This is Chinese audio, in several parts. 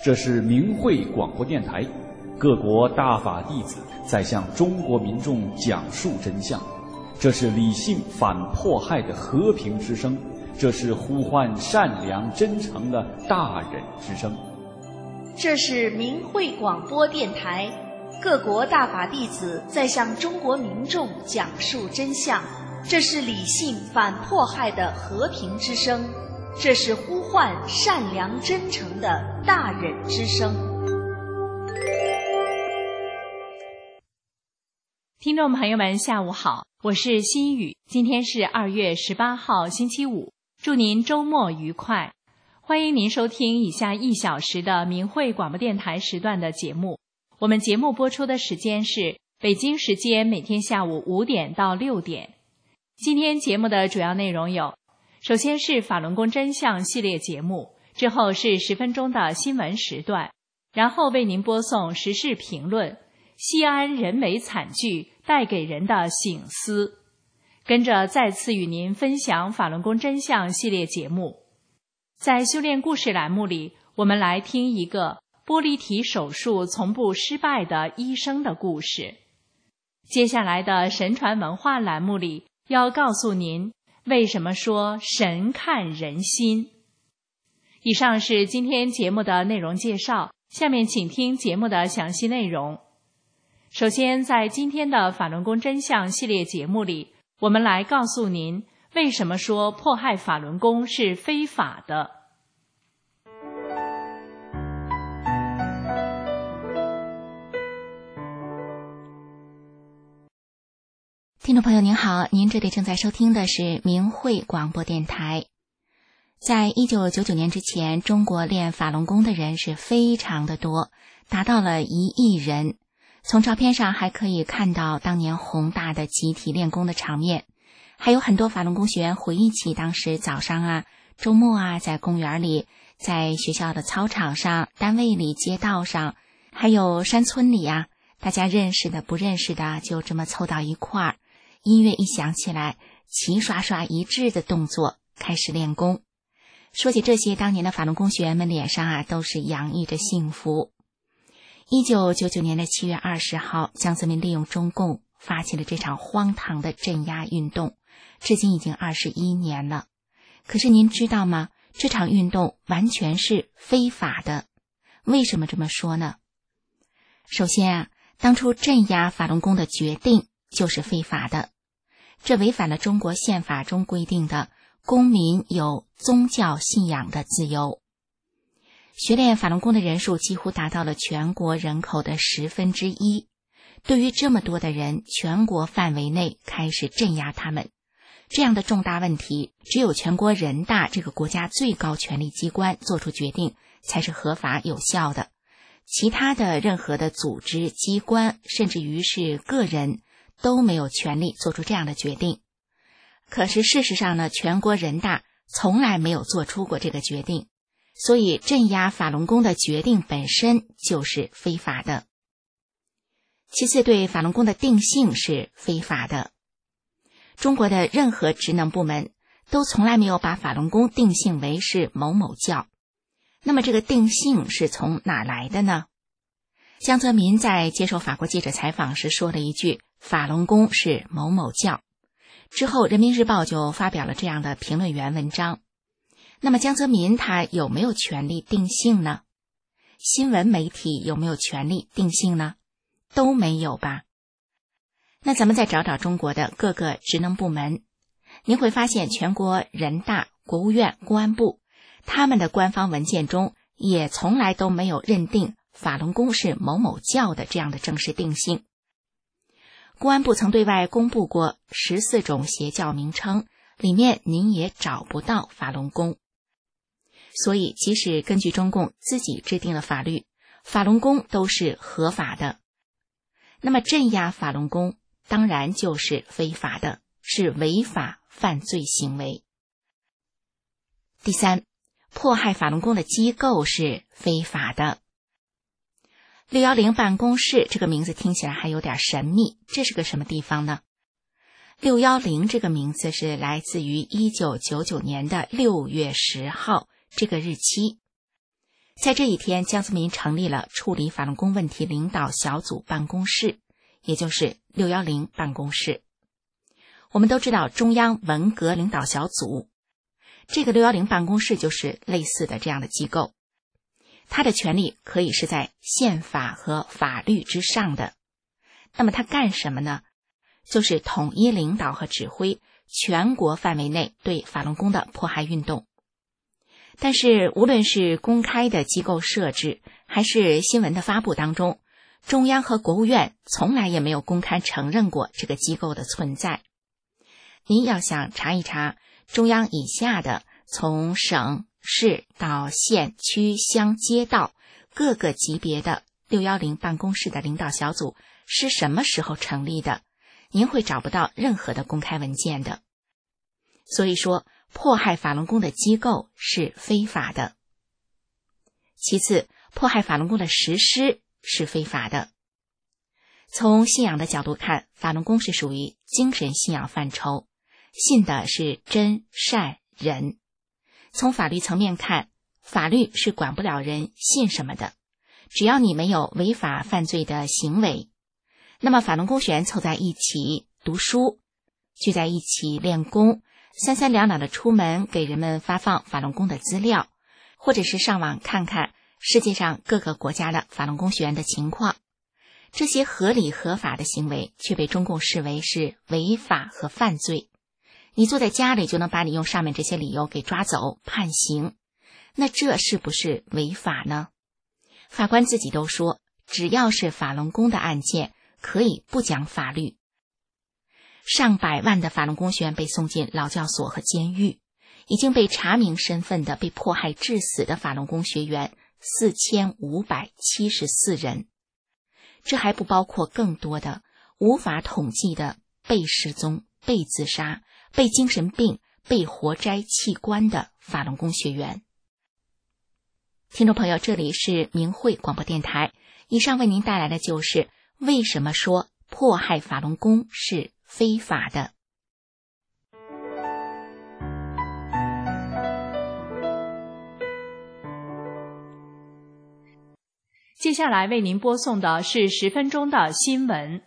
这是明慧广播电台，各国大法弟子在向中国民众讲述真相。这是理性反迫害的和平之声，这是呼唤善良真诚的大忍之声。 这是明慧广播电台，各国大法弟子在向中国民众讲述真相。这是理性反迫害的和平之声，这是呼唤善良真诚的大忍之声。 听众朋友们下午好，我是心雨，今天是2月18号星期五，祝您周末愉快。欢迎您收听以下1小时的明慧广播电台时段的节目。我们节目播出的时间是北京时间每天下午5点到6点。今天节目的主要内容有，首先是法轮功真相系列节目，之后是10分钟的新闻时段，然后为您播送时事评论，西安人为惨剧带给人的省思。跟着再次与您分享法轮功真相系列节目。在修炼故事栏目里，我们来听一个玻璃体手术从不失败的医生的故事。接下来的神传文化栏目里，要告诉您为什么说神看人心。以上是今天节目的内容介绍，下面请听节目的详细内容。首先，在今天的法轮功真相系列节目里，我们来告诉您为什么说迫害法轮功是非法的。 听众朋友您好，您这里正在收听的是明慧广播电台。在1999年之前，中国练法轮功的人是非常的多，达到了1亿人。从照片上还可以看到当年宏大的集体练功的场面，还有很多法轮功学员回忆起当时早上啊、周末啊，在公园里，在学校的操场上、单位里、街道上，还有山村里啊，大家认识的不认识的就这么凑到一块儿，音乐一响起来，齐刷刷一致的动作开始练功。说起这些，当年的法轮功学员们脸上啊都是洋溢着幸福。1999年的7月20号，江泽民利用中共发起了这场荒唐的镇压运动，至今已经21年了。可是您知道吗？这场运动完全是非法的。为什么这么说呢？首先啊，当初镇压法轮功的决定就是非法的，这违反了中国宪法中规定的公民有宗教信仰的自由。学练法轮功的人数几乎达到了全国人口的1/10。对于这么多的人，全国范围内开始镇压他们，这样的重大问题，只有全国人大这个国家最高权力机关做出决定才是合法有效的。其他的任何的组织、机关，甚至于是个人，都没有权利做出这样的决定。可是事实上呢，全国人大从来没有做出过这个决定，所以镇压法轮功的决定本身就是非法的。其次，对法轮功的定性是非法的。中国的任何职能部门都从来没有把法轮功定性为是某某教。那么这个定性是从哪来的呢？江泽民在接受法国记者采访时说了一句，法轮功是某某教。之后人民日报就发表了这样的评论员文章。那么江泽民他有没有权利定性呢？新闻媒体有没有权利定性呢？都没有吧。那咱们再找找中国的各个职能部门，您会发现全国人大、国务院、公安部他们的官方文件中也从来都没有认定法轮功是某某教的这样的正式定性。公安部曾对外公布过14种邪教名称，里面您也找不到法轮功。所以即使根据中共自己制定了法律，法轮功都是合法的。那么镇压法轮功当然就是非法的，是违法犯罪行为。第三，迫害法轮功的机构是非法的。610办公室这个名字听起来还有点神秘，这是个什么地方呢？610这个名字是来自于1999年的6月10号这个日期。 在这一天，江泽民成立了处理法轮功问题领导小组办公室，也就是610办公室。我们都知道中央文革领导小组，这个610办公室就是类似的这样的机构，它的权力可以是在宪法和法律之上的。那么它干什么呢？就是统一领导和指挥全国范围内对法轮功的迫害运动。但是无论是公开的机构设置还是新闻的发布当中，中央和国务院从来也没有公开承认过这个机构的存在。您要想查一查中央以下的从省市到县区乡街道各个级别的610办公室的领导小组是什么时候成立的，您会找不到任何的公开文件的。所以说迫害法轮功的机构是非法的。其次，迫害法轮功的实施是非法的。从信仰的角度看，法轮功是属于精神信仰范畴，信的是真善忍。从法律层面看，法律是管不了人信什么的，只要你没有违法犯罪的行为。那么法轮功学员凑在一起读书，聚在一起练功，三三两两的出门给人们发放法轮功的资料，或者是上网看看世界上各个国家的法轮功学员的情况，这些合理合法的行为却被中共视为是违法和犯罪。你坐在家里就能把你用上面这些理由给抓走判刑，那这是不是违法呢？法官自己都说，只要是法轮功的案件可以不讲法律。上百万的法轮功学员被送进劳教所和监狱，已经被查明身份的被迫害致死的法轮功学员4574人，这还不包括更多的无法统计的被失踪、被自杀、被精神病、被活摘器官的法轮功学员。听众朋友，这里是明慧广播电台，以上为您带来的就是为什么说迫害法轮功是非法的。 接下来为您播送的是10分钟的新闻。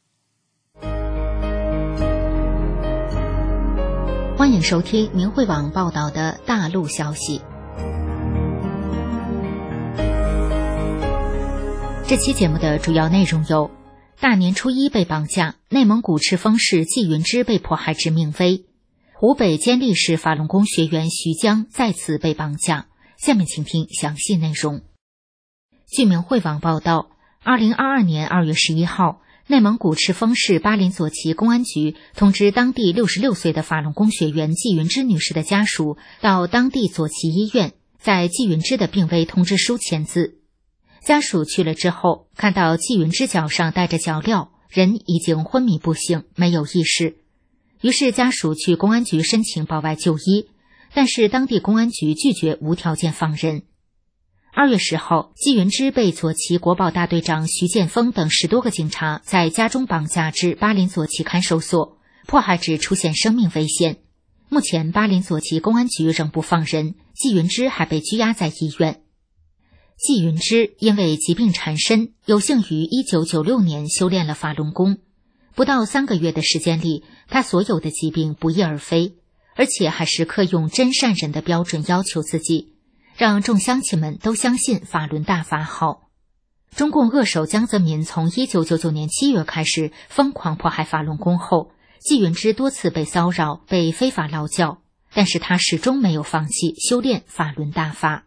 欢迎收听明慧网报道的大陆消息。这期节目的主要内容有：大年初一被绑架，内蒙古赤峰市纪云芝被迫害致命危；湖北监利市法轮功学员徐江再次被绑架。下面请听详细内容。据明慧网报道，2022年2月11号，内蒙古赤峰市巴林左旗公安局通知当地66岁的法轮功学员纪云芝女士的家属到当地左旗医院，在纪云芝的病危通知书签字。家属去了之后，看到纪云芝脚上戴着脚镣，人已经昏迷不醒，没有意识。于是家属去公安局申请保外就医，但是当地公安局拒绝无条件放人。2月10号，纪云芝被左旗国保大队长徐建峰等10多个警察在家中绑架至巴林左旗看守所，迫害至出现生命危险。目前巴林左旗公安局仍不放人，纪云芝还被拘押在医院。纪云芝因为疾病缠身，有幸于1996年修炼了法轮功。不到3个月的时间里，他所有的疾病不翼而飞，而且还时刻用真善忍的标准要求自己，让众乡亲们都相信法轮大法好。中共恶手江泽民从1999年7月开始疯狂迫害法轮功后，纪云芝多次被骚扰，被非法劳教，但是他始终没有放弃修炼法轮大法。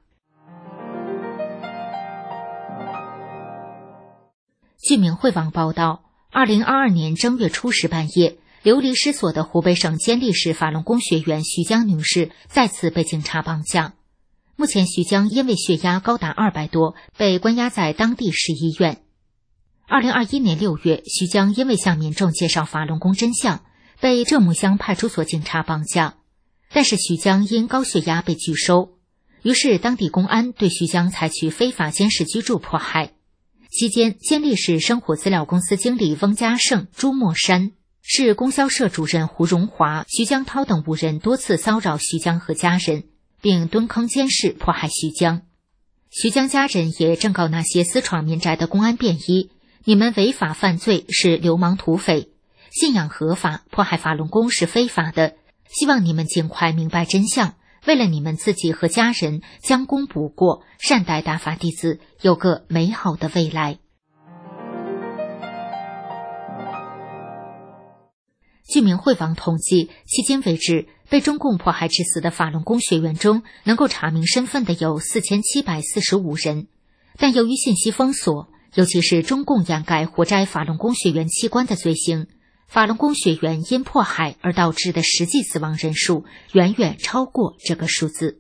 据明慧网报道，2022年正月初10半夜，流离失所的湖北省监利市法轮功学员徐江女士再次被警察绑架。目前徐江因为血压高达200多，被关押在当地市医院。2021年6月，徐江因为向民众介绍法轮功真相，被浙木乡派出所警察绑架，但是徐江因高血压被拒收，于是当地公安对徐江采取非法监视居住迫害。期间，监利市生活资料公司经理翁家胜、朱墨山、市供销社主任胡荣华、徐江涛等5人多次骚扰徐江和家人，并蹲坑监视迫害徐江。 徐江家人也正告那些私闯民宅的公安便衣，你们违法犯罪，是流氓土匪，信仰合法，迫害法轮功是非法的，希望你们尽快明白真相，为了你们自己和家人将功补过，善待大法弟子，有个美好的未来。据明慧网统计，迄今为止被中共迫害致死的法轮功学员中，能够查明身份的有4745人，但由于信息封锁，尤其是中共掩盖活摘法轮功学员器官的罪行，法轮功学员因迫害而导致的实际死亡人数远远超过这个数字。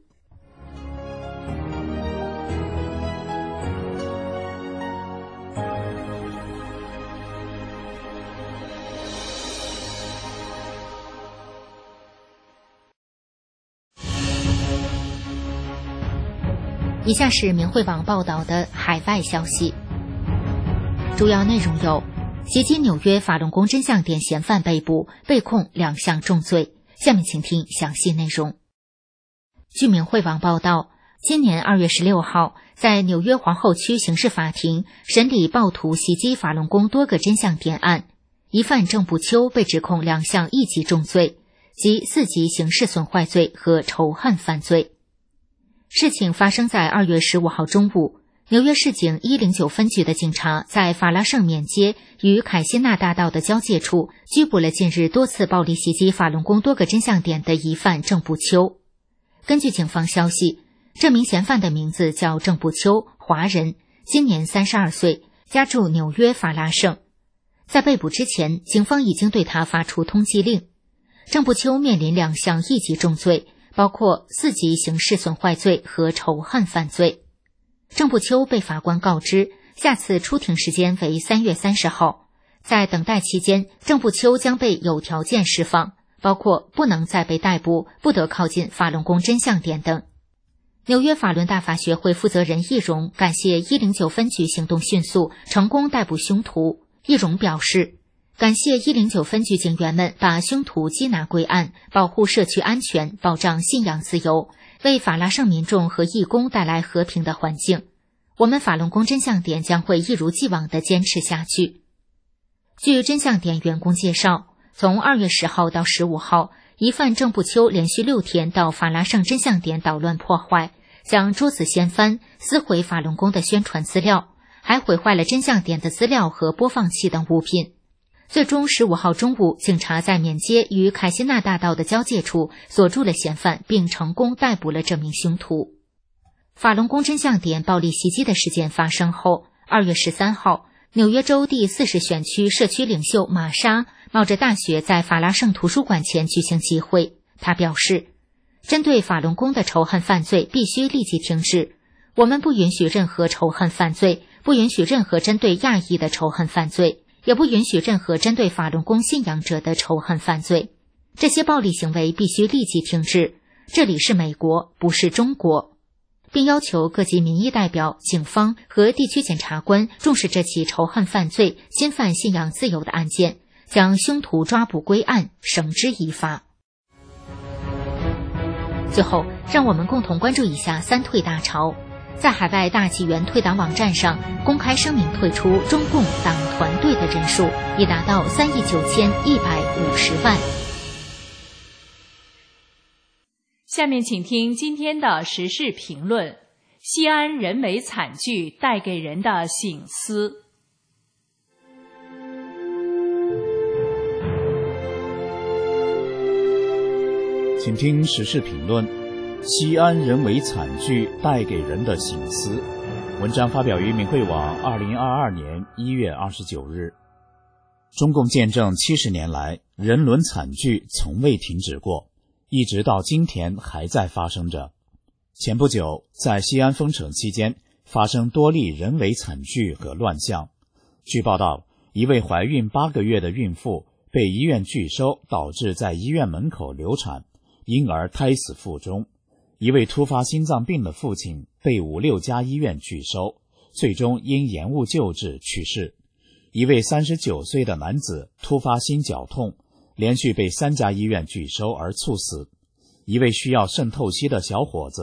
以下是明慧网报道的海外消息，主要内容有：袭击纽约法轮功真相点嫌犯被捕，被控2项重罪。下面请听详细内容。据明慧网报道，今年2月16号，在纽约皇后区刑事法庭审理暴徒袭击法轮功多个真相点案，疑犯郑步秋被指控2项一级重罪，即4级刑事损坏罪和仇恨犯罪。事情发生在2月15号中午，纽约市警109分局的警察在法拉盛缅街与凯西纳大道的交界处拘捕了近日多次暴力袭击法轮功多个真相点的疑犯郑步秋。根据警方消息，这名嫌犯的名字叫郑步秋，华人，今年32岁，家住纽约法拉盛。在被捕之前，警方已经对他发出通缉令。郑步秋面临2项一级重罪，包括4级刑事损坏罪和仇恨犯罪。郑步秋被法官告知，下次出庭时间为3月30号。在等待期间，郑步秋将被有条件释放，包括不能再被逮捕、不得靠近法轮功真相点等。纽约法轮大法学会负责人易容感谢109分局行动迅速，成功逮捕凶徒。易容表示，感谢109分局警员们把凶徒缉拿归案，保护社区安全，保障信仰自由，为法拉盛民众和义工带来和平的环境。我们法轮功真相点将会一如既往地坚持下去。据真相点员工介绍，从2月10号到15号，疑犯郑步秋连续6天到法拉盛真相点捣乱破坏，将桌子掀翻，撕毁法轮功的宣传资料，还毁坏了真相点的资料和播放器等物品。最终15号中午，警察在缅街与凯西纳大道的交界处锁住了嫌犯，并成功逮捕了这名凶徒。法轮功真相点暴力袭击的事件发生后，2月13号，纽约州第40选区社区领袖玛莎冒着大雪在法拉盛图书馆前举行集会。他表示，针对法轮功的仇恨犯罪必须立即停止，我们不允许任何仇恨犯罪，不允许任何针对亚裔的仇恨犯罪，也不允许任何针对法轮功信仰者的仇恨犯罪。这些暴力行为必须立即停止，这里是美国，不是中国，并要求各级民意代表、警方和地区检察官重视这起仇恨犯罪、侵犯信仰自由的案件，将凶徒抓捕归案，绳之以法。最后，让我们共同关注一下三退大潮。在海外大纪元退党网站上公开声明退出中共党团队的人数已达到39150万。 下面请听今天的时事评论：西安人为惨剧带给人的省思。 请听时事评论：西安人为惨剧带给人的省思。文章发表于明慧网2022年1月29日。中共建政70年来，人伦惨剧从未停止过，一直到今天还在发生着。前不久，在西安封城期间，发生多例人为惨剧和乱象。据报道，一位怀孕8个月的孕妇被医院拒收，导致在医院门口流产，因而胎死腹中。一位突发心脏病的父亲被5、6家医院拒收，最终因延误救治去世。一位39岁的男子突发心绞痛，连续被3家医院拒收而猝死。一位需要肾透析的小伙子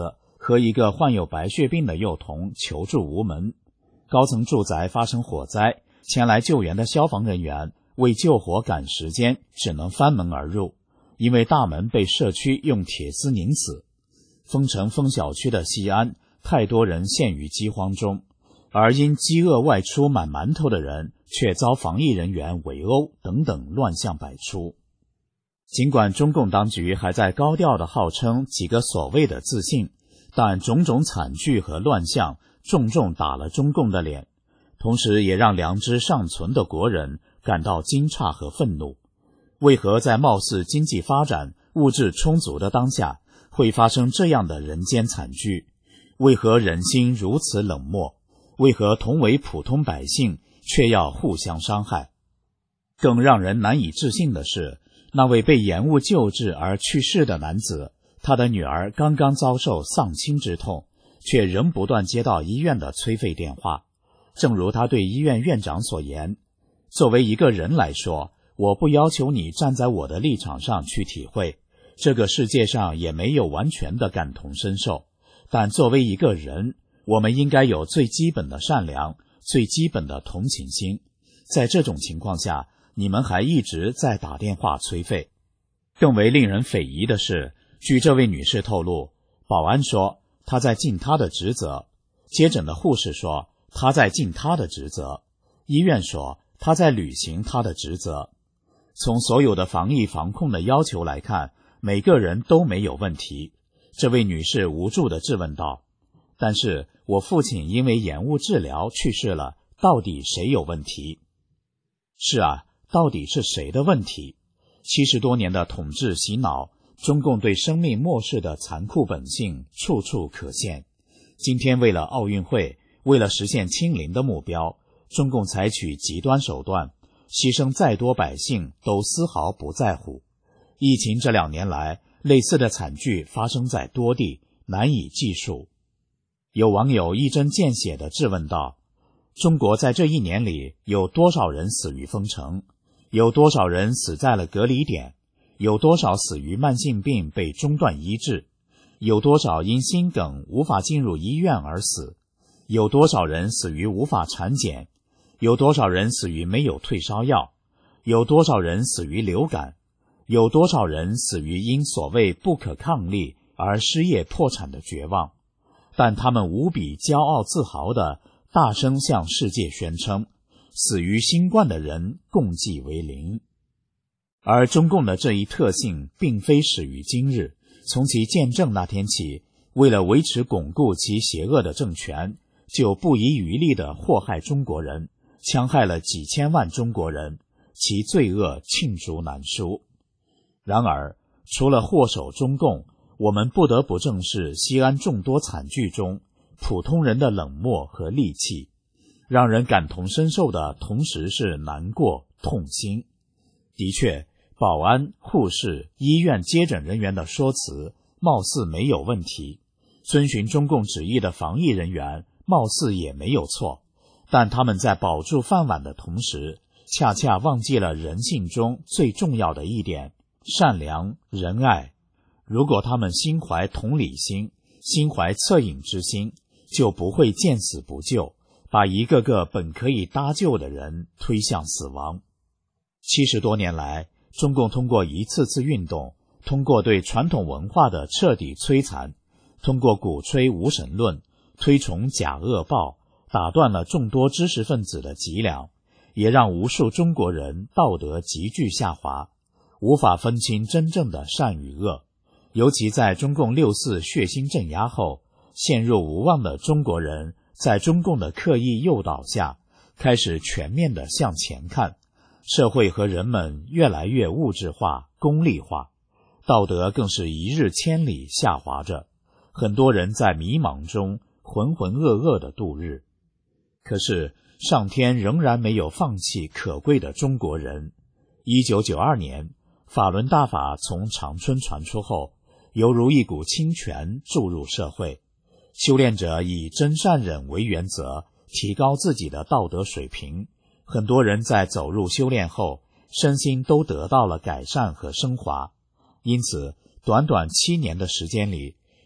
和一个患有白血病的幼童求助无门。高层住宅发生火灾，前来救援的消防人员为救火赶时间，只能翻门而入，因为大门被社区用铁丝拧死。封城封小区的西安，太多人陷于饥荒中，而因饥饿外出买馒头的人却遭防疫人员围殴等等乱象百出。尽管中共当局还在高调地号称几个所谓的自信，但种种惨剧和乱象重重打了中共的脸，同时也让良知尚存的国人感到惊诧和愤怒。为何在貌似经济发展、物质充足的当下，会发生这样的人间惨剧？为何人心如此冷漠？为何同为普通百姓，却要互相伤害？更让人难以置信的是，那位被延误救治而去世的男子，他的女儿刚刚遭受丧亲之痛，却仍不断接到医院的催费电话。正如他对医院院长所言，作为一个人来说，我不要求你站在我的立场上去体会，这个世界上也没有完全的感同身受，但作为一个人，我们应该有最基本的善良，最基本的同情心。在这种情况下，你们还一直在打电话催费。更为令人匪夷的是，据这位女士透露，保安说她在尽她的职责，接诊的护士说她在尽她的职责，医院说她在履行她的职责。从所有的防疫防控的要求来看，每个人都没有问题。这位女士无助地质问道，但是我父亲因为延误治疗去世了，到底谁有问题？是啊，到底是谁的问题？70多年的统治洗脑，中共对生命漠视的残酷本性处处可见。今天为了奥运会，为了实现清零的目标，中共采取极端手段，牺牲再多百姓都丝毫不在乎。疫情这2年来，类似的惨剧发生在多地，难以计数。有网友一针见血地质问道，中国在这1年里有多少人死于封城？有多少人死在了隔离点？有多少死于慢性病被中断医治？有多少因心梗无法进入医院而死？有多少人死于无法产检？有多少人死于没有退烧药？有多少人死于流感？有多少人死于因所谓不可抗力而失业破产的绝望？但他们无比骄傲自豪地大声向世界宣称，死于新冠的人共计为0。而中共的这一特性并非始于今日，从其建政那天起，为了维持巩固其邪恶的政权，就不遗余力地祸害中国人，戕害了几千万中国人，其罪恶罄竹难书。然而，除了祸首中共，我们不得不正视西安众多惨剧中普通人的冷漠和戾气。让人感同身受的同时是难过、痛心。的确，保安、护士、医院接诊人员的说辞貌似没有问题，遵循中共旨意的防疫人员貌似也没有错，但他们在保住饭碗的同时，恰恰忘记了人性中最重要的一点：善良、仁爱。如果他们心怀同理心，心怀恻隐之心，就不会见死不救，把一个个本可以搭救的人推向死亡。70多年来，中共通过一次次运动，通过对传统文化的彻底摧残，通过鼓吹无神论，推崇假恶报，打断了众多知识分子的脊梁，也让无数中国人道德急剧下滑，无法分清真正的善与恶。尤其在中共6·4血腥镇压后，陷入无望的中国人在中共的刻意诱导下，开始全面地向前看，社会和人们越来越物质化、功利化，道德更是一日千里下滑着，很多人在迷茫中浑浑噩噩地度日。可是上天仍然没有放弃可贵的中国人。1992年，法轮大法从长春传出后，犹如一股清泉注入社会，修炼者以真善忍为原则，提高自己的道德水平。很多人在走入修炼后，身心都得到了改善和升华。因此，短短7年的时间里，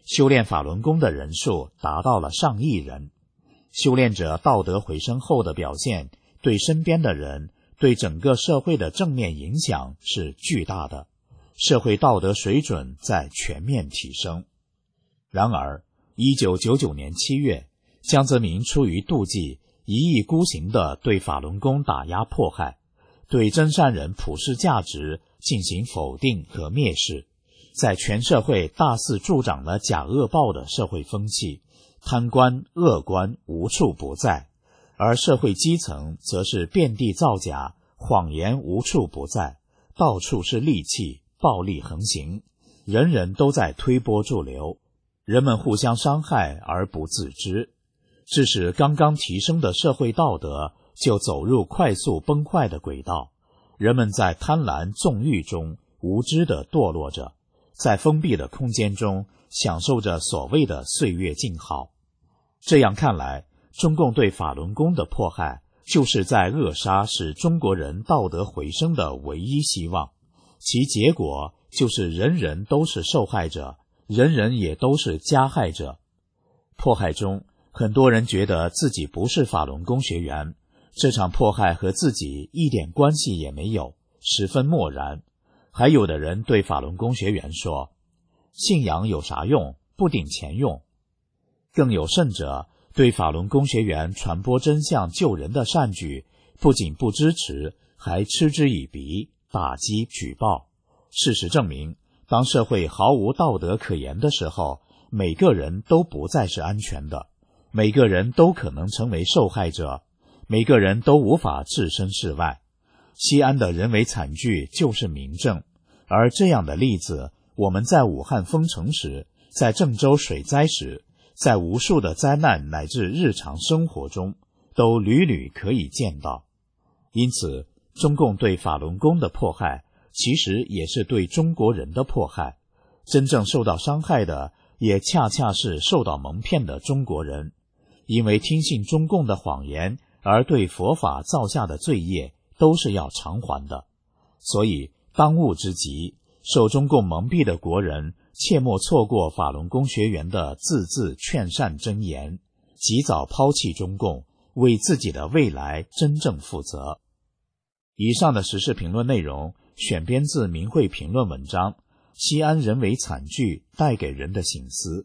修炼法轮功的人数达到了上亿人。修炼者道德回升后的表现，对身边的人，对整个社会的正面影响是巨大的，社会道德水准在全面提升。然而1999年7月，江泽民出于妒忌，一意孤行地对法轮功打压迫害，对真善人普世价值进行否定和蔑视，在全社会大肆助长了假恶报的社会风气，贪官恶官无处不在，而社会基层则是遍地造假，谎言无处不在，到处是戾气，暴力横行，人人都在推波助流，人们互相伤害而不自知，致使刚刚提升的社会道德就走入快速崩坏的轨道，人们在贪婪纵欲中无知地堕落着，在封闭的空间中享受着所谓的岁月静好。这样看来，中共对法轮功的迫害就是在扼杀使中国人道德回升的唯一希望，其结果就是人人都是受害者，人人也都是加害者。迫害中，很多人觉得自己不是法轮功学员，这场迫害和自己一点关系也没有，十分漠然。还有的人对法轮功学员说，信仰有啥用，不顶钱用。更有甚者，对法轮功学员传播真相救人的善举，不仅不支持，还嗤之以鼻，打击举报。事实证明，当社会毫无道德可言的时候，每个人都不再是安全的，每个人都可能成为受害者，每个人都无法置身事外。西安的人为惨剧就是明证，而这样的例子，我们在武汉封城时，在郑州水灾时，在无数的灾难乃至日常生活中，都屡屡可以见到。因此，中共对法轮功的迫害，其实也是对中国人的迫害。真正受到伤害的，也恰恰是受到蒙骗的中国人，因为听信中共的谎言而对佛法造下的罪业，都是要偿还的。所以，当务之急，受中共蒙蔽的国人切莫错过法轮功学员的字字劝善箴言，及早抛弃中共，为自己的未来真正负责。以上的时事评论内容选编自明慧评论文章《西安人为惨剧带给人的省思》。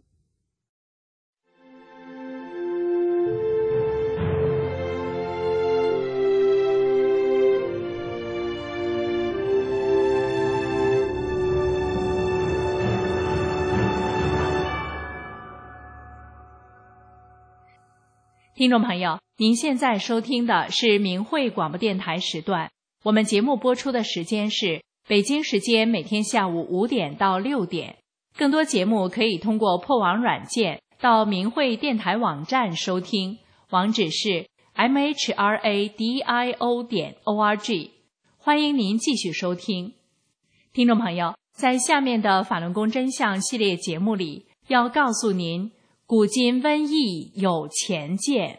听众朋友，您现在收听的是明慧广播电台时段，我们节目播出的时间是北京时间每天下午5点到6点。更多节目可以通过破网软件到明慧电台网站收听，网址是 mhradio.org。欢迎您继续收听。听众朋友，在下面的法轮功真相系列节目里，要告诉您，古今瘟疫有前见。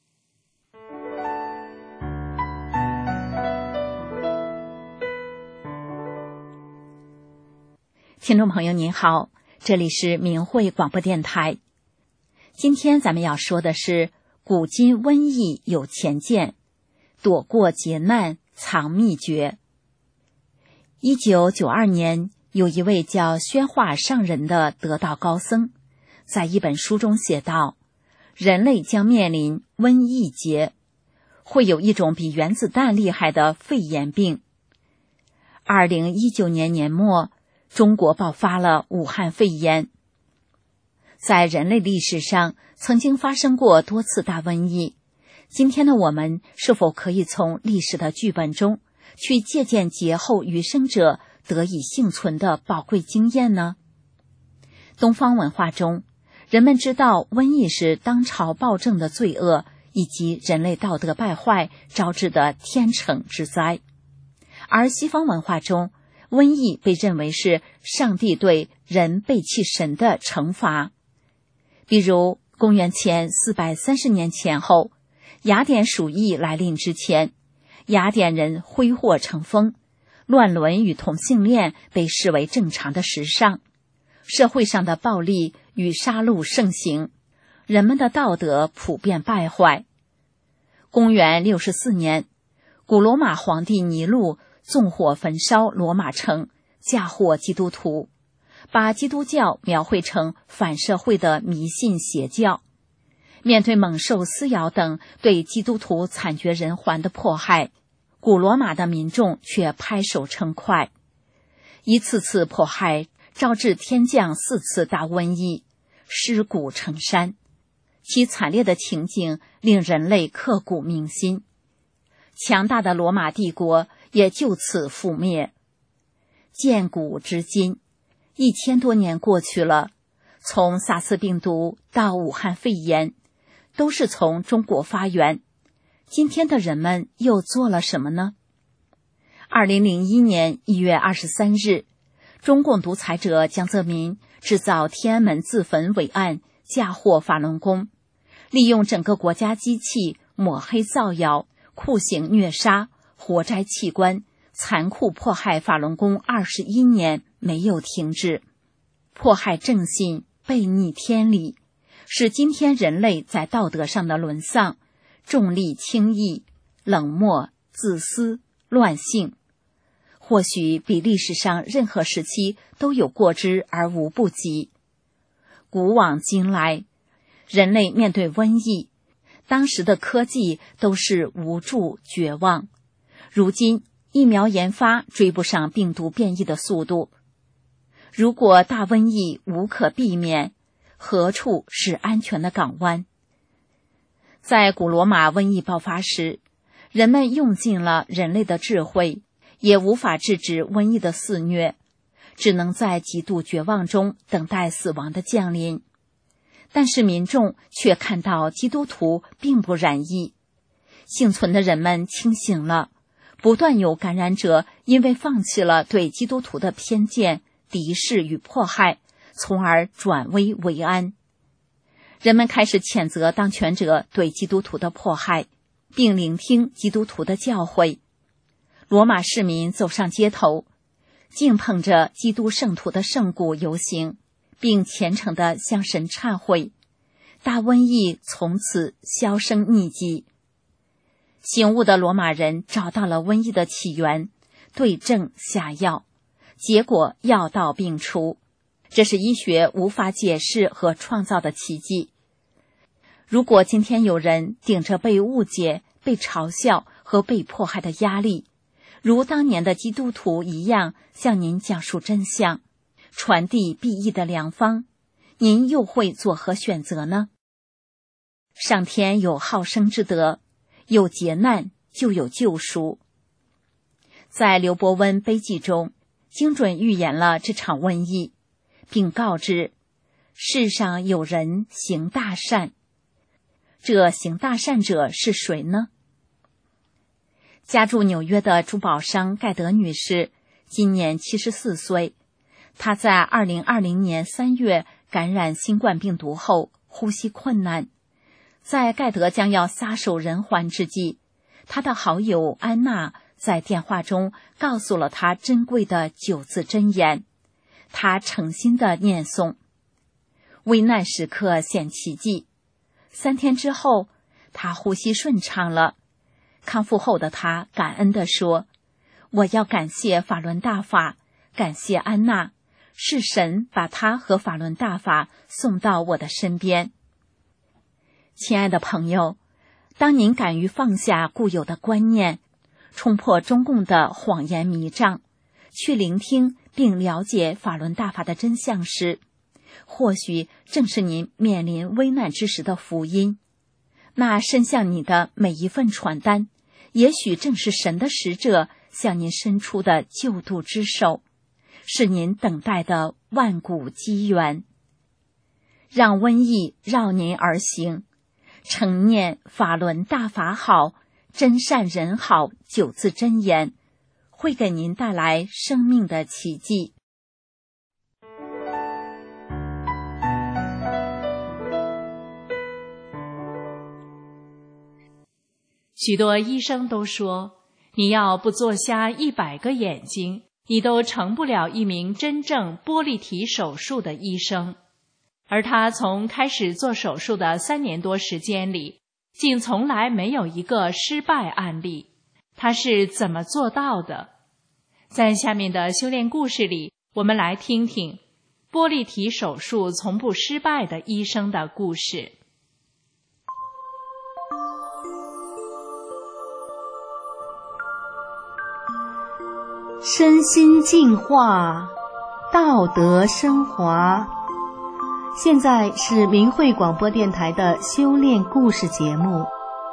听众朋友您好，这里是明慧广播电台。今天咱们要说的是古今瘟疫有前见，躲过劫难藏秘诀。1992年，有一位叫宣化上人的得道高僧，在一本书中写道，人类将面临瘟疫劫，会有一种比原子弹厉害的肺炎病。2019年年末，中国爆发了武汉肺炎。在人类历史上曾经发生过多次大瘟疫，今天的我们是否可以从历史的剧本中去借鉴劫后余生者得以幸存的宝贵经验呢？东方文化中，人们知道瘟疫是当朝暴政的罪恶以及人类道德败坏招致的天惩之灾，而西方文化中，瘟疫被认为是上帝对人背弃神的惩罚。比如公元前430年前后，雅典鼠疫来临之前，雅典人挥霍成风，乱伦与同性恋被视为正常的时尚，社会上的暴力与杀戮盛行，人们的道德普遍败坏。公元64年，古罗马皇帝尼禄纵火焚烧罗马城，嫁祸基督徒，把基督教描绘成反社会的迷信邪教。面对猛兽撕咬等对基督徒惨绝人寰的迫害，古罗马的民众却拍手称快。一次次迫害招致天降4次大瘟疫，尸骨成山，其惨烈的情景令人类刻骨铭心。强大的罗马帝国也就此覆灭。建古至今，1000多年过去了，从萨斯病毒到武汉肺炎，都是从中国发源。今天的人们又做了什么呢？2001年1月23日，中共独裁者江泽民制造天安门自焚伪案，嫁祸法轮功，利用整个国家机器抹黑造谣，酷刑虐杀，活摘器官，残酷迫害法轮功21年没有停止，迫害正信，悖逆天理，使今天人类在道德上的沦丧，重利轻义，冷漠自私乱性，或许比历史上任何时期都有过之而无不及。古往今来，人类面对瘟疫，当时的科技都是无助绝望，如今疫苗研发追不上病毒变异的速度。如果大瘟疫无可避免，何处是安全的港湾？在古罗马瘟疫爆发时，人们用尽了人类的智慧，也无法制止瘟疫的肆虐，只能在极度绝望中等待死亡的降临。但是民众却看到基督徒并不染疫，幸存的人们清醒了，不断有感染者因为放弃了对基督徒的偏见、敌视与迫害，从而转危为安。人们开始谴责当权者对基督徒的迫害，并聆听基督徒的教诲。罗马市民走上街头，敬捧着基督圣徒的圣骨游行，并虔诚地向神忏悔。大瘟疫从此销声匿迹。醒悟的罗马人找到了瘟疫的起源，对症下药，结果药到病除。这是医学无法解释和创造的奇迹。如果今天有人顶着被误解、被嘲笑和被迫害的压力，如当年的基督徒一样向您讲述真相，传递裨益的良方，您又会作何选择呢？上天有好生之德，有劫难就有救赎。在刘伯温悲记中，精准预言了这场瘟疫，并告知世上有人行大善。这行大善者是谁呢？家住纽约的珠宝商盖德女士今年74岁，她在2020年3月感染新冠病毒后呼吸困难，在盖德将要撒手人寰之际，她的好友安娜在电话中告诉了她珍贵的9字真言，她诚心的念诵。危难时刻显奇迹，3天之后，她呼吸顺畅了。康复后的她感恩地说：“我要感谢法轮大法，感谢安娜，是神把她和法轮大法送到我的身边。”亲爱的朋友，当您敢于放下固有的观念，冲破中共的谎言迷障，去聆听并了解法轮大法的真相时，或许正是您面临危难之时的福音。那伸向你的每一份传单，也许正是神的使者向您伸出的救度之手，是您等待的万古机缘。让瘟疫绕您而行，诚念法轮大法好，真善人好9字真言，会给您带来生命的奇迹。 许多医生都说，你要不做瞎100个眼睛，你都成不了一名真正玻璃体手术的医生。 而他从开始做手术的3年多时间里，竟从来没有一个失败案例。他是怎么做到的？在下面的修炼故事里，我们来听听玻璃体手术从不失败的医生的故事。 身心净化，道德升华。现在是明慧广播电台的修炼故事节目。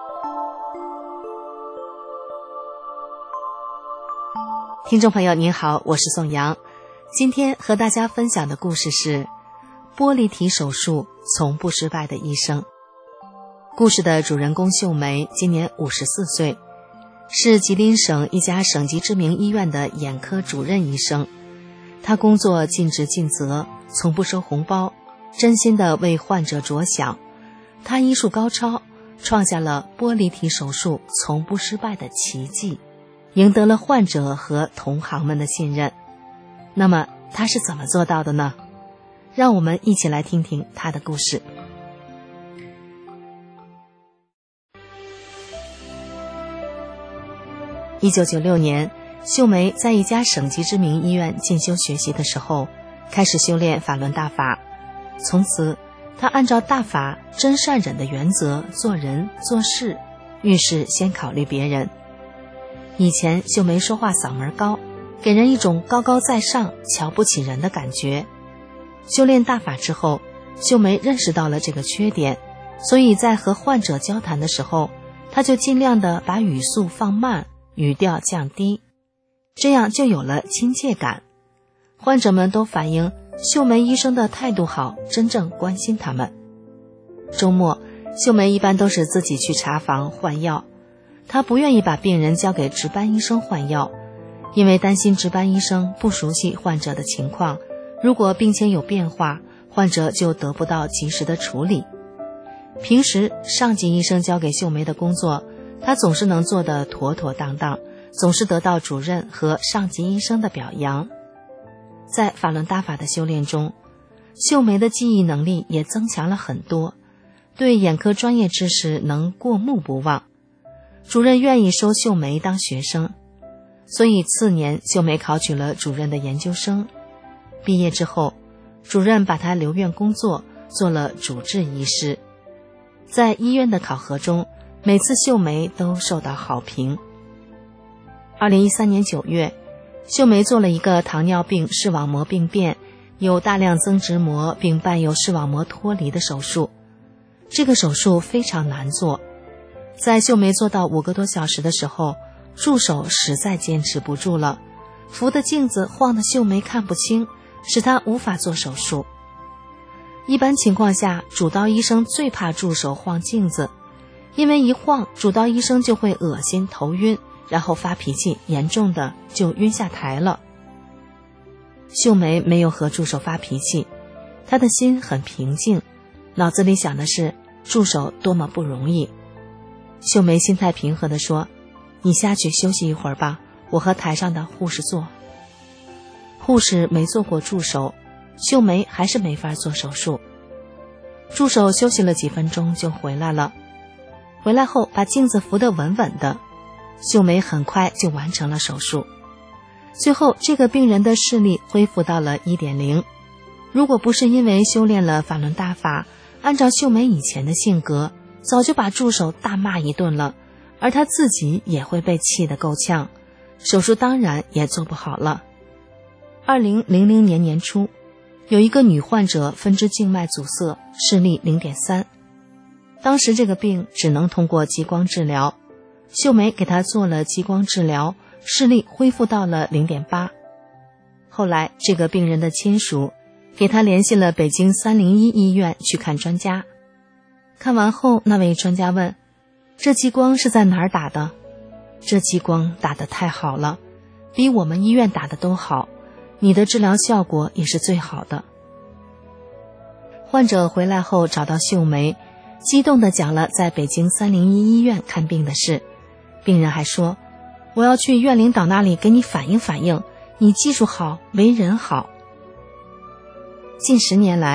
听众朋友您好，我是宋阳。今天和大家分享的故事是玻璃体手术从不失败的医生。故事的主人公秀梅今年54岁，是吉林省一家省级知名医院的眼科主任医生。她工作尽职尽责，从不收红包，真心地为患者着想。她医术高超，创下了玻璃体手术从不失败的奇迹，赢得了患者和同行们的信任。那么她是怎么做到的呢？让我们一起来听听她的故事。1996年，秀梅在一家省级知名医院进修学习的时候，开始修炼法轮大法。从此，她按照大法真善忍的原则做人做事，遇事先考虑别人。以前秀梅说话嗓门高，给人一种高高在上、瞧不起人的感觉。修炼大法之后，秀梅认识到了这个缺点，所以在和患者交谈的时候，她就尽量的把语速放慢，语调降低，这样就有了亲切感。患者们都反映秀梅医生的态度好，真正关心他们。周末，秀梅一般都是自己去查房换药。她不愿意把病人交给值班医生换药，因为担心值班医生不熟悉患者的情况，如果病情有变化，患者就得不到及时的处理。平时上级医生交给秀梅的工作，她总是能做得妥妥当当，总是得到主任和上级医生的表扬。在法轮大法的修炼中，秀梅的记忆能力也增强了很多，对眼科专业知识能过目不忘。主任愿意收秀梅当学生，所以次年秀梅考取了主任的研究生。毕业之后，主任把她留院工作，做了主治医师。在医院的考核中，每次秀梅都受到好评。2013年9月，秀梅做了一个糖尿病视网膜病变，有大量增殖膜并伴有视网膜脱离的手术。这个手术非常难做，在秀梅做到5个多小时的时候，助手实在坚持不住了，扶的镜子晃得秀梅看不清，使她无法做手术。一般情况下，主刀医生最怕助手晃镜子，因为一晃，主刀医生就会恶心头晕，然后发脾气，严重的就晕下台了。秀梅没有和助手发脾气，她的心很平静，脑子里想的是助手多么不容易。秀梅心态平和地说：“你下去休息一会儿吧，我和台上的护士做。”护士没做过助手，秀梅还是没法做手术。助手休息了几分钟就回来了，回来后把镜子扶得稳稳的，秀梅很快就完成了手术。最后这个病人的视力恢复到了 1.0。 如果不是因为修炼了法轮大法，按照秀梅以前的性格，早就把助手大骂一顿了，而她自己也会被气得够呛，手术当然也做不好了。2000年年初，有一个女患者分支静脉阻塞，视力 0.3。 当时这个病只能通过激光治疗，秀梅给她做了激光治疗，视力恢复到了 0.8。 后来这个病人的亲属给她联系了北京301医院去看专家。看完后，那位专家问：“这激光是在哪儿打的？”“这激光打得太好了，比我们医院打的都好，你的治疗效果也是最好的。”患者回来后找到秀梅，激动地讲了在北京301医院看病的事。病人还说：“我要去院领导那里给你反映反映，你技术好，为人好。”近10年来，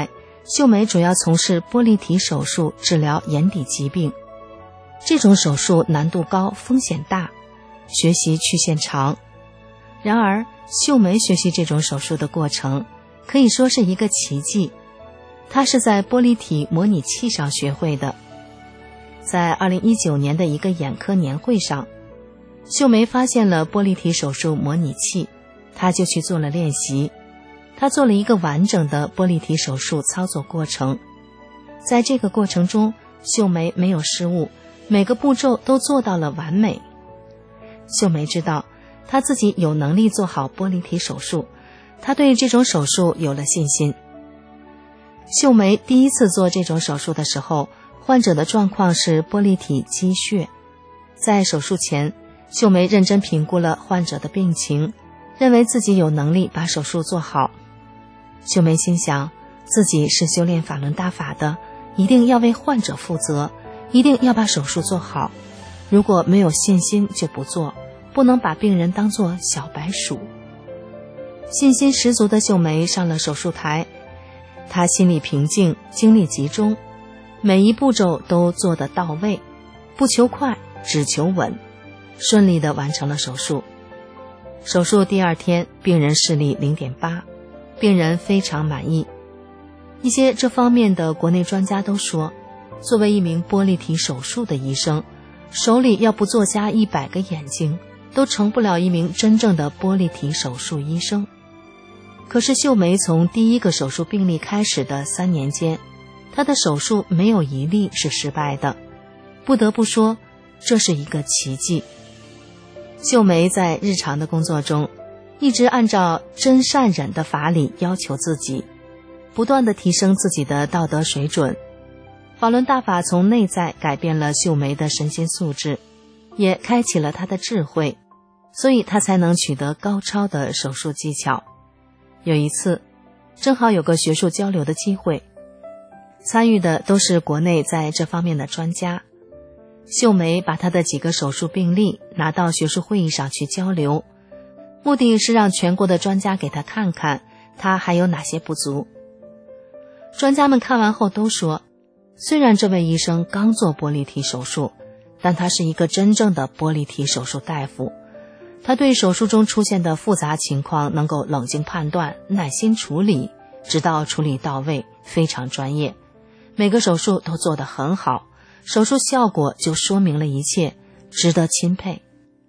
秀梅主要从事玻璃体手术治疗眼底疾病。这种手术难度高，风险大，学习曲线长。然而，秀梅学习这种手术的过程可以说是一个奇迹。她是在玻璃体模拟器上学会的。在2019年的一个眼科年会上，秀梅发现了玻璃体手术模拟器，她就去做了练习。她做了一个完整的玻璃体手术操作过程。在这个过程中，秀梅没有失误，每个步骤都做到了完美。秀梅知道她自己有能力做好玻璃体手术，她对这种手术有了信心。秀梅第一次做这种手术的时候，患者的状况是玻璃体积血。在手术前，秀梅认真评估了患者的病情，认为自己有能力把手术做好。秀梅心想，自己是修炼法轮大法的，一定要为患者负责，一定要把手术做好。如果没有信心就不做，不能把病人当作小白鼠。信心十足的秀梅上了手术台，她心里平静，精力集中，每一步骤都做得到位，不求快，只求稳，顺利地完成了手术。手术第二天，病人视力 0.8， 病人非常满意。一些这方面的国内专家都说，作为一名玻璃体手术的医生，手里要不做瞎100个眼睛，都成不了一名真正的玻璃体手术医生。可是秀梅从第一个手术病例开始的3年间，她的手术没有一例是失败的，不得不说，这是一个奇迹。秀梅在日常的工作中，一直按照真善忍的法理要求自己，不断地提升自己的道德水准。法轮大法从内在改变了秀梅的身心素质，也开启了她的智慧，所以她才能取得高超的手术技巧。有一次，正好有个学术交流的机会，参与的都是国内在这方面的专家。秀梅把她的几个手术病例拿到学术会议上去交流，目的是让全国的专家给她看看她还有哪些不足。专家们看完后都说，虽然这位医生刚做玻璃体手术，但他是一个真正的玻璃体手术大夫，他对手术中出现的复杂情况能够冷静判断，耐心处理，直到处理到位，非常专业。每个手术都做得很好，手术效果就说明了一切，值得钦佩。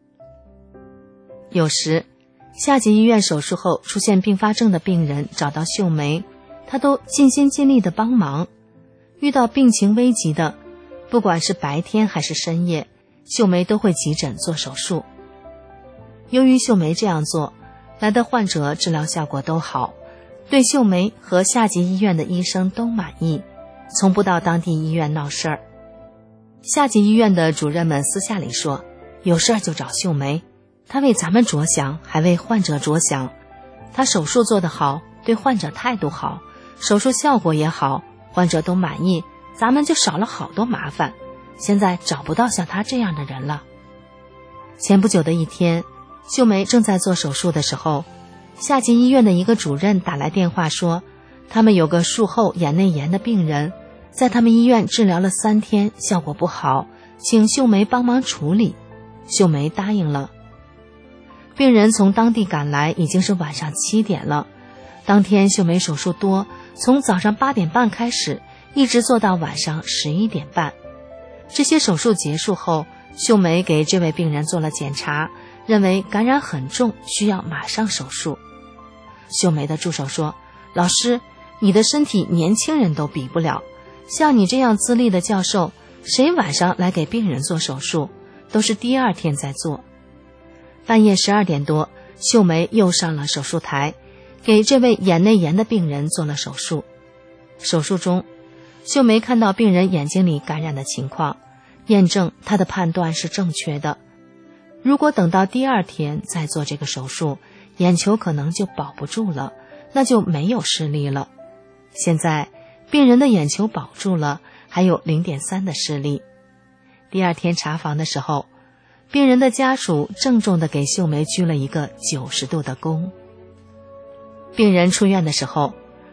有时下级医院手术后出现并发症的病人找到秀梅，她都尽心尽力地帮忙。遇到病情危急的，不管是白天还是深夜，秀梅都会急诊做手术。由于秀梅这样做，来的患者治疗效果都好，对秀梅和下级医院的医生都满意，从不到当地医院闹事儿。下级医院的主任们私下里说，有事儿就找秀梅，她为咱们着想，还为患者着想。她手术做得好，对患者态度好，手术效果也好，患者都满意，咱们就少了好多麻烦，现在找不到像她这样的人了。前不久的一天，秀梅正在做手术的时候，下级医院的一个主任打来电话说，他们有个术后眼内炎的病人，在他们医院治疗了3天，效果不好，请秀梅帮忙处理。秀梅答应了。病人从当地赶来已经是晚上7点了，当天秀梅手术多，从早上8点半开始，一直做到晚上11点半。这些手术结束后，秀梅给这位病人做了检查，认为感染很重，需要马上手术。秀梅的助手说，老师，你的身体年轻人都比不了，像你这样资历的教授，谁晚上来给病人做手术，都是第2天再做。半夜12点多，秀梅又上了手术台，给这位眼内炎的病人做了手术。手术中，秀梅看到病人眼睛里感染的情况，验证她的判断是正确的。如果等到第2天再做这个手术，眼球可能就保不住了，那就没有视力了。现在病人的眼球保住了，还有 0.3 的视力。第2天查房的时候，病人的家属郑重地给秀梅鞠了一个90度的躬。病人出院的时候，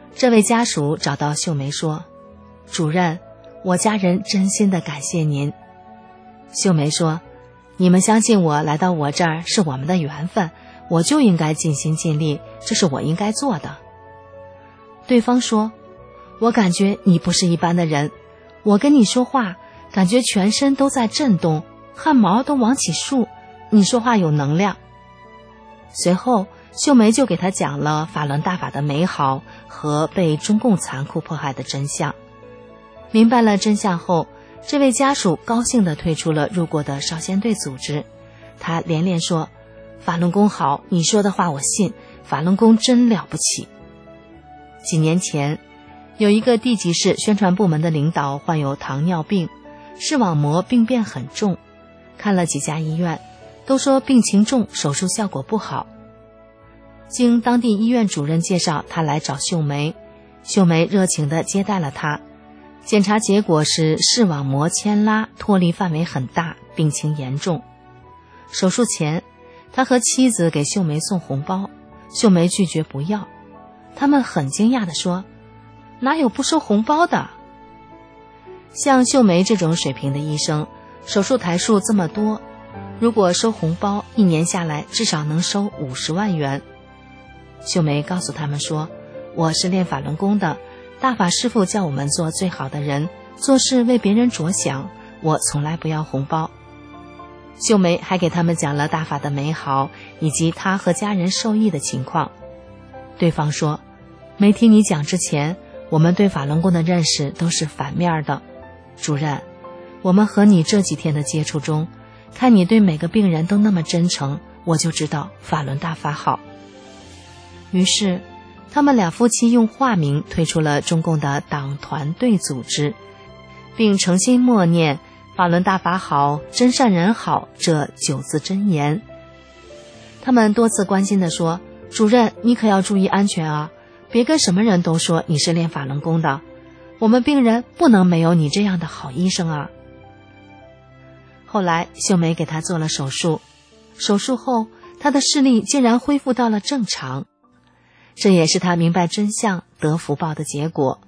这位家属找到秀梅说：“主任，我家人真心的感谢您。”秀梅说：“你们相信我来到我这儿是我们的缘分，我就应该尽心尽力，这是我应该做的。”对方说：“我感觉你不是一般的人，我跟你说话，感觉全身都在震动，汗毛都往起竖，你说话有能量。”随后秀梅就给他讲了法轮大法的美好和被中共残酷迫害的真相。明白了真相后，这位家属高兴地退出了入过的少先队组织。他连连说：“法轮功好，你说的话我信，法轮功真了不起。”几年前，有一个地级市宣传部门的领导患有糖尿病，视网膜病变很重，看了几家医院，都说病情重，手术效果不好。经当地医院主任介绍，他来找秀梅，秀梅热情地接待了他。检查结果是视网膜牵拉脱离范围很大，病情严重。手术前，他和妻子给秀梅送红包，秀梅拒绝不要。他们很惊讶地说：“哪有不收红包的？”像秀梅这种水平的医生，手术台数这么多，如果收红包，一年下来至少能收50万元。秀梅告诉他们说：“我是练法轮功的，大法师父叫我们做最好的人，做事为别人着想，我从来不要红包。”秀梅还给他们讲了大法的美好，以及她和家人受益的情况。对方说：“没听你讲之前，我们对法轮功的认识都是反面的。主任，我们和你这几天的接触中，看你对每个病人都那么真诚，我就知道法轮大法好。”于是他们俩夫妻用化名退出了中共的党团队组织，并诚心默念法轮大法好，真善人好这9字真言。他们多次关心地说：“主任，你可要注意安全啊，别跟什么人都说你是练法轮功的，我们病人不能没有你这样的好医生啊。”后来秀梅给他做了手术，手术后他的视力竟然恢复到了正常，这也是他明白真相得福报的结果。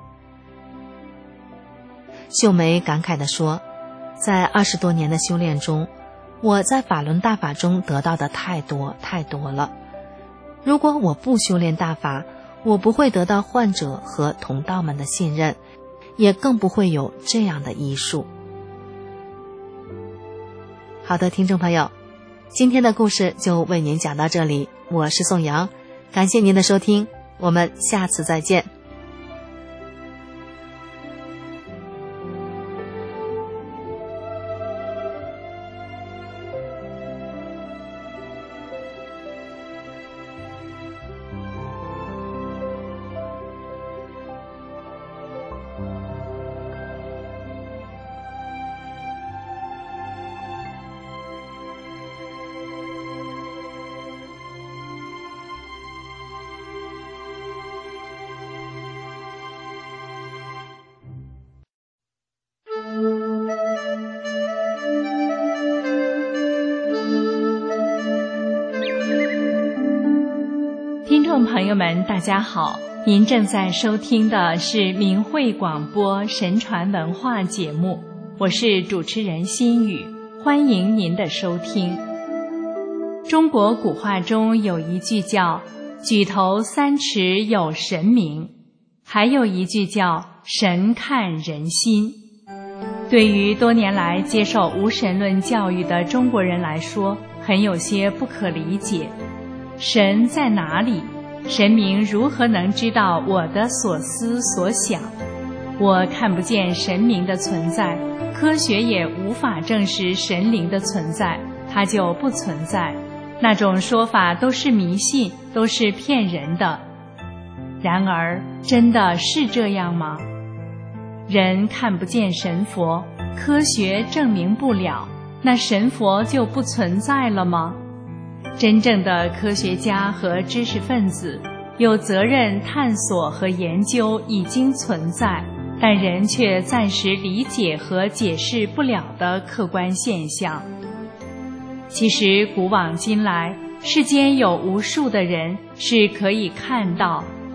秀梅感慨地说：“在20多年的修炼中，我在法轮大法中得到的太多太多了。如果我不修炼大法，我不会得到患者和同道们的信任，也更不会有这样的医术。”好的，听众朋友，今天的故事就为您讲到这里，我是宋阳，感谢您的收听，我们下次再见。 听众朋友们，大家好，您正在收听的是明慧广播神传文化节目，我是主持人心雨，欢迎您的收听。中国古话中有一句叫“举头三尺有神明”，还有一句叫“神看人心”。对于多年来接受无神论教育的中国人来说，很有些不可理解。神在哪里？神明如何能知道我的所思所想？我看不见神明的存在，科学也无法证实神灵的存在，它就不存在。那种说法都是迷信，都是骗人的。然而，真的是这样吗？人看不见神佛，科学证明不了，那神佛就不存在了吗？真正的科学家和知识分子有责任探索和研究已经存在，但人却暂时理解和解释不了的客观现象。其实古往今来，世间有无数的人是可以看到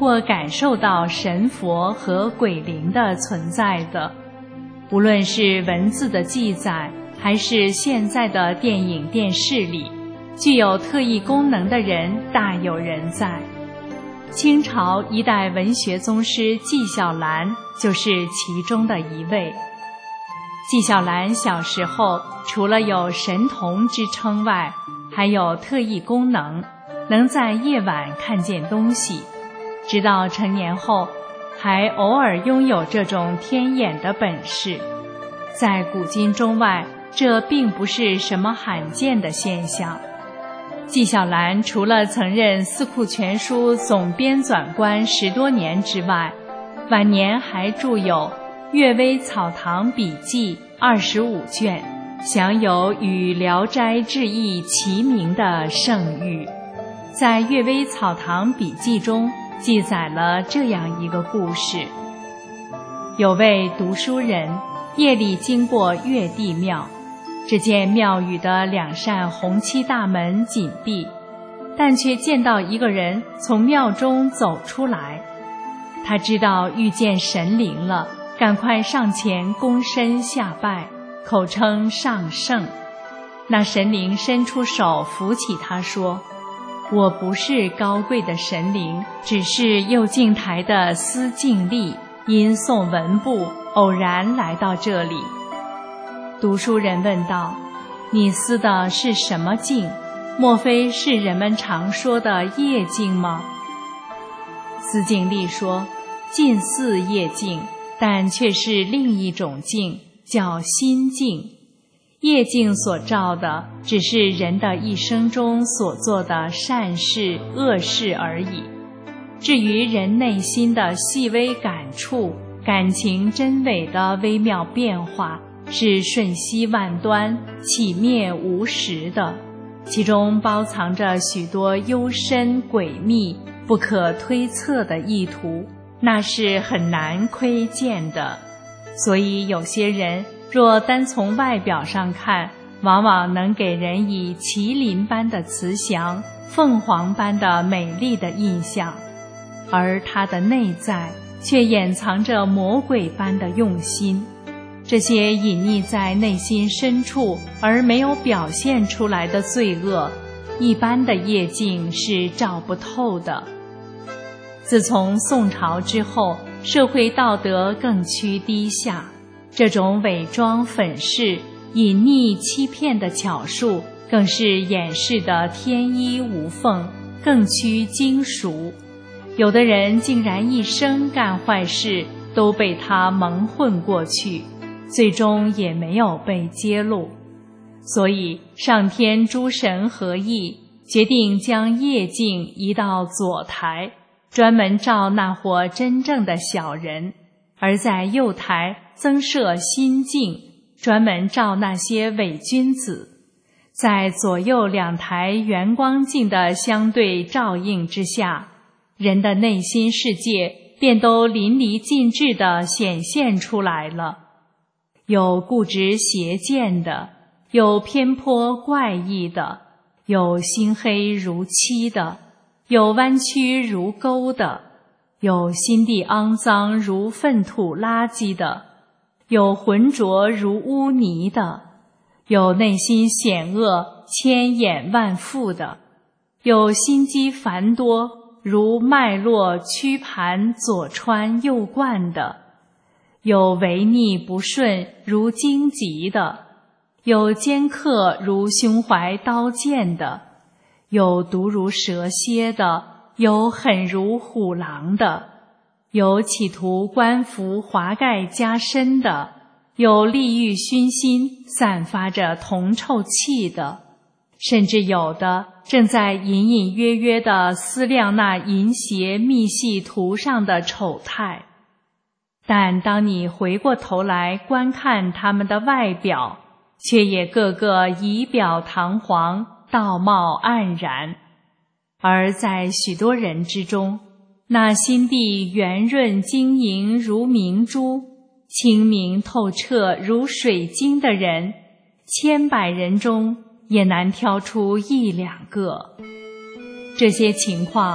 或感受到神佛和鬼灵的存在的。无论是文字的记载，还是现在的电影电视里，具有特异功能的人大有人在。清朝一代文学宗师纪晓岚就是其中的一位。纪晓岚小时候除了有神童之称外，还有特异功能，能在夜晚看见东西。直到成年后，还偶尔拥有这种天眼的本事。在古今中外，这并不是什么罕见的现象。纪晓岚除了曾任《四库全书》总编纂官10多年之外，晚年还著有《阅微草堂笔记》25卷，享有与《聊斋志异》齐名的盛誉。在《阅微草堂笔记》中记载了这样一个故事：有位读书人夜里经过月帝庙，只见庙宇的2扇红漆大门紧闭，但却见到一个人从庙中走出来。他知道遇见神灵了，赶快上前躬身下拜，口称上圣。那神灵伸出手扶起他说：我不是高贵的神灵，只是右镜台的司净吏，因诵文部偶然来到这里。读书人问道：你司的是什么镜？莫非是人们常说的夜镜吗？司净吏说：近似夜镜，但却是另一种镜，叫心镜。夜镜所照的只是人的一生中所做的善事恶事而已，至于人内心的细微感触、感情真伪的微妙变化，是瞬息万端、起灭无时的，其中包藏着许多幽深诡秘、不可推测的意图，那是很难窥见的。所以有些人若单从外表上看，往往能给人以麒麟般的慈祥、凤凰般的美丽的印象，而他的内在却掩藏着魔鬼般的用心。这些隐匿在内心深处而没有表现出来的罪恶，一般的夜镜是照不透的。自从宋朝之后，社会道德更趋低下，这种伪装粉饰、隐匿欺骗的巧术更是掩饰得天衣无缝，更趋精熟。有的人竟然一生干坏事都被他蒙混过去，最终也没有被揭露。所以上天诸神合议，决定将夜镜移到左台，专门照那伙真正的小人，而在右台增设心镜，专门照那些伪君子。在左右2台圆光镜的相对照映之下，人的内心世界便都淋漓尽致地显现出来了。有固执邪见的，有偏颇怪异的，有心黑如漆的，有弯曲如沟的，有心地肮脏如粪土垃圾的，有浑浊如污泥的，有内心险恶千眼万复的，有心机繁多如脉络曲盘左穿右贯的，有违逆不顺如荆棘的，有尖刻如胸怀刀剑的，有毒如蛇蝎的，有狠如虎狼的，有企图官服华盖加身的，有利欲熏心散发着铜臭气的，甚至有的正在隐隐约约地思量那淫邪密细图上的丑态。但当你回过头来观看他们的外表，却也个个仪表堂皇，道貌岸然。而在许多人之中，那心地圆润晶莹如明珠，清明透彻如水晶的人，100百人中也难挑出1、2个。这些情况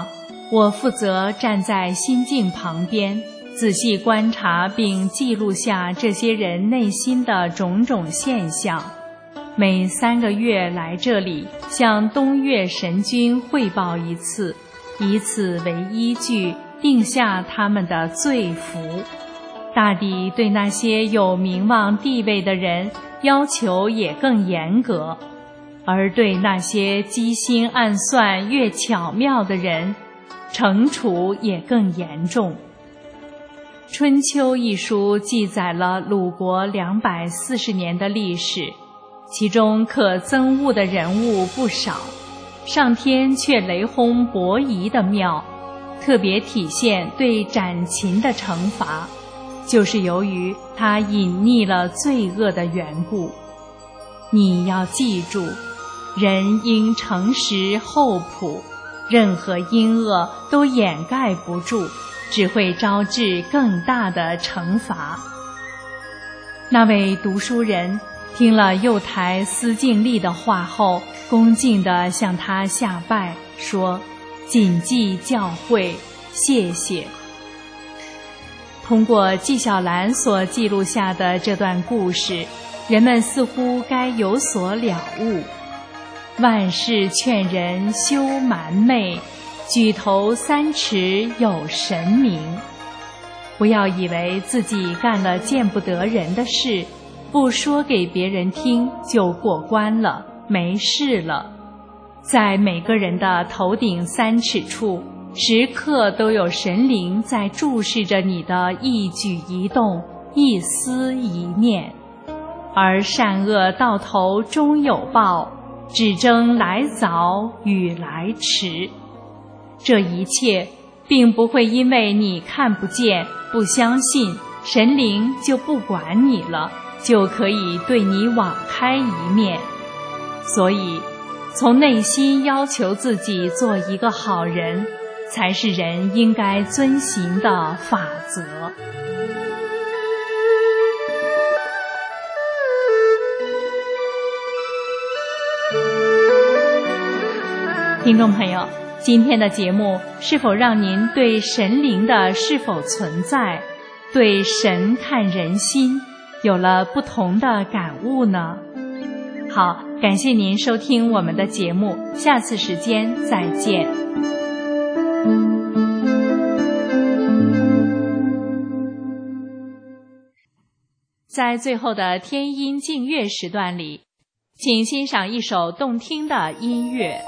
我负责站在心境旁边，仔细观察并记录下这些人内心的种种现象。每3个月来这里，向东岳神君汇报一次，以此为依据，定下他们的罪福。大抵对那些有名望地位的人，要求也更严格，而对那些机心暗算越巧妙的人，惩处也更严重。《春秋》一书记载了鲁国240年的历史，其中可憎恶的人物不少，上天却雷轰伯夷的妙，特别体现对斩禽的惩罚，就是由于他隐匿了罪恶的缘故。你要记住，人应诚实厚朴，任何阴恶都掩盖不住，只会招致更大的惩罚。那位读书人听了右台司敬力的话后，恭敬地向他下拜，说：“谨记教诲，谢谢。”通过纪晓岚所记录下的这段故事，人们似乎该有所了悟。万事劝人休瞒昧，举头3尺有神明。不要以为自己干了见不得人的事，不说给别人听就过关了，没事了。在每个人的头顶3尺处，时刻都有神灵在注视着你的一举一动，一思一念。而善恶到头终有报，只争来早与来迟。这一切并不会因为你看不见、不相信，神灵就不管你了，就可以对你网开一面。所以，从内心要求自己做一个好人，才是人应该遵循的法则。听众朋友，今天的节目是否让您对神灵的是否存在，对神看人心有了不同的感悟呢？好，感谢您收听我们的节目，下次时间再见。在最后的天音静乐时段里，请欣赏一首动听的音乐。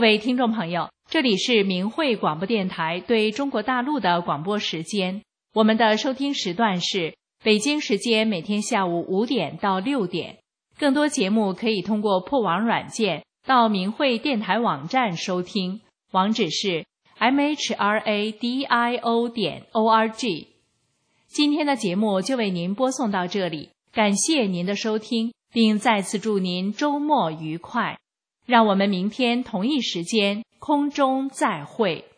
位听众朋友，这里是明慧广播电台对中国大陆的广播时间，我们的收听时段是北京时间每天下午5点到6点。更多节目可以通过破网软件到明慧电台网站收听，网址是 mhradio.org。 今天的节目就为您播送到这里，感谢您的收听，并再次祝您周末愉快。让我们明天同一时间空中再会。